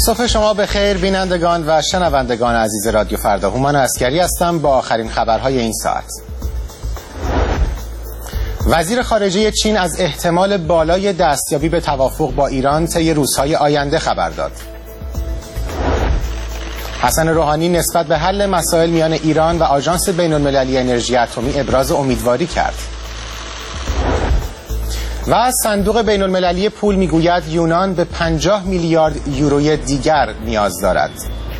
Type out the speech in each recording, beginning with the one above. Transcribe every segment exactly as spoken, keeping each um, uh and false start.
صبح شما بخیر بینندگان و شنوندگان عزیز رادیو فردا. هومان عسکری هستم با آخرین خبرهای این ساعت. وزیر خارجه چین از احتمال بالای دستیابی به توافق با ایران طی روزهای آینده خبر داد. حسن روحانی نسبت به حل مسائل میان ایران و آژانس بین‌المللی انرژی اتمی ابراز امیدواری کرد. و صندوق بین‌المللی پول میگوید یونان به پنجاه میلیارد یوروی دیگر نیاز دارد.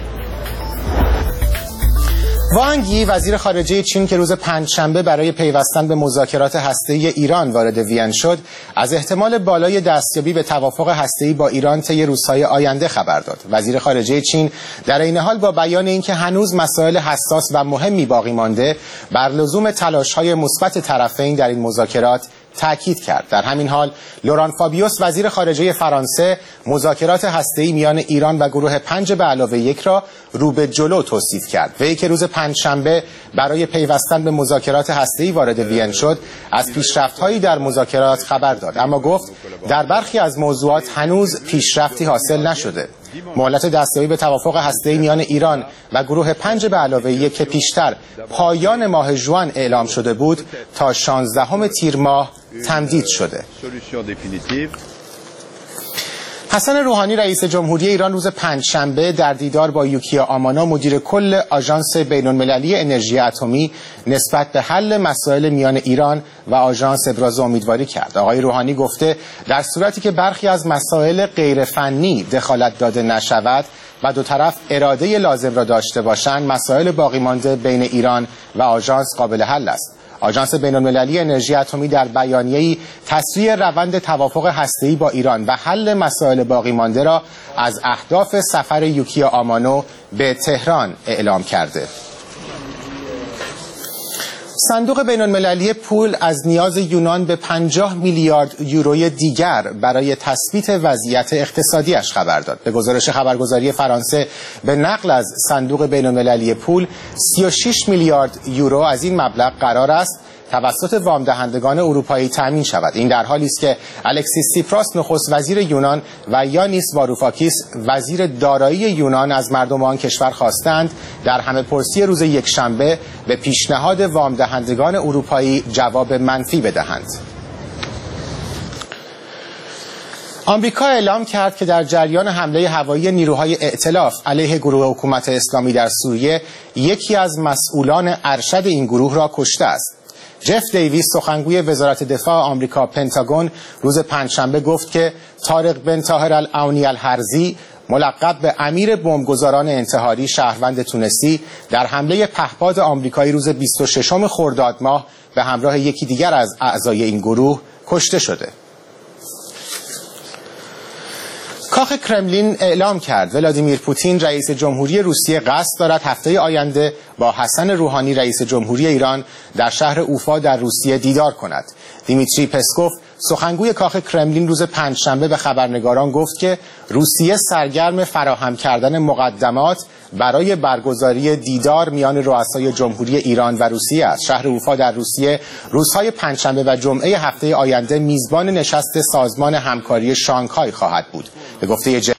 وانگ یی وزیر خارجه چین که روز پنجشنبه برای پیوستن به مذاکرات هسته‌ای ایران وارد وین شد، از احتمال بالای دستیابی به توافق هسته‌ای با ایران طی روزهای آینده خبر داد. وزیر خارجه چین در این حال با بیان اینکه هنوز مسائل حساس و مهمی باقی مانده، بر لزوم تلاش‌های مثبت طرفین در این مذاکرات تأکید کرد. در همین حال لوران فابیوس وزیر خارجه فرانسه مذاکرات هسته‌ای میان ایران و گروه پنج به علاوه یک را رو به جلو توصیف کرد. وی که روز پنجشنبه برای پیوستن به مذاکرات هسته‌ای وارد وین شد، از پیشرفت‌هایی در مذاکرات خبر داد، اما گفت در برخی از موضوعات هنوز پیشرفتی حاصل نشده. مهلت دستیابی به توافق هسته‌ای میان ایران و گروه پنج به علاوه یک که پیشتر پایان ماه ژوئن اعلام شده بود تا شانزدهم تیر ماه تمدید شده. حسن روحانی رئیس جمهوری ایران روز پنجشنبه در دیدار با یوکیا آمانا مدیر کل آژانس بین‌المللی انرژی اتمی نسبت به حل مسائل میان ایران و آژانس ابراز امیدواری کرد. آقای روحانی گفته در صورتی که برخی از مسائل غیر فنی دخالت داده نشود و دو طرف اراده لازم را داشته باشند، مسائل باقی مانده بین ایران و آژانس قابل حل است. آژانس بین‌المللی انرژی اتمی در بیانیه‌ای تسریع روند توافق هسته‌ای با ایران و حل مسائل باقی مانده را از اهداف سفر یوکیا آمانو به تهران اعلام کرده. صندوق بین‌المللی پول از نیاز یونان به پنجاه میلیارد یوروی دیگر برای تثبیت وضعیت اقتصادیش خبر داد. به گزارش خبرگزاری فرانسه به نقل از صندوق بین‌المللی پول، سی و شش میلیارد یورو از این مبلغ قرار است توسط وام دهندگان اروپایی تامین شود. این در حالی است که الکسیس سیپراس نخست وزیر یونان و یانیس واروفاکیس وزیر دارایی یونان از مردم آن کشور خواستند در همه‌پرسی روز یکشنبه به پیشنهاد وام دهندگان اروپایی جواب منفی بدهند. آمریکا اعلام کرد که در جریان حمله هوایی نیروهای ائتلاف علیه گروه حکومت اسلامی در سوریه، یکی از مسئولان ارشد این گروه را کشته است. جف دیویس سخنگوی وزارت دفاع آمریکا پنتاگون روز پنجشنبه گفت که طارق بن طاهر العونی الحرزی ملقب به امیر بمبگذاران انتحاری شهروند تونسی در حمله پهپاد آمریکایی روز بیست و ششم خرداد ماه به همراه یکی دیگر از اعضای این گروه کشته شده. کاخ کرملین اعلام کرد ولادیمیر پوتین رئیس جمهوری روسیه قصد دارد هفته آینده با حسن روحانی رئیس جمهوری ایران در شهر اوفا در روسیه دیدار کند. دیمیتری پسکوف سخنگوی کاخ کرملین روز پنجشنبه به خبرنگاران گفت که روسیه سرگرم فراهم کردن مقدمات برای برگزاری دیدار میان رؤسای جمهوری ایران و روسیه است. شهر اوفا در روسیه روزهای پنجشنبه و جمعه هفته آینده میزبان نشست سازمان همکاری شانگهای خواهد بود. به گفته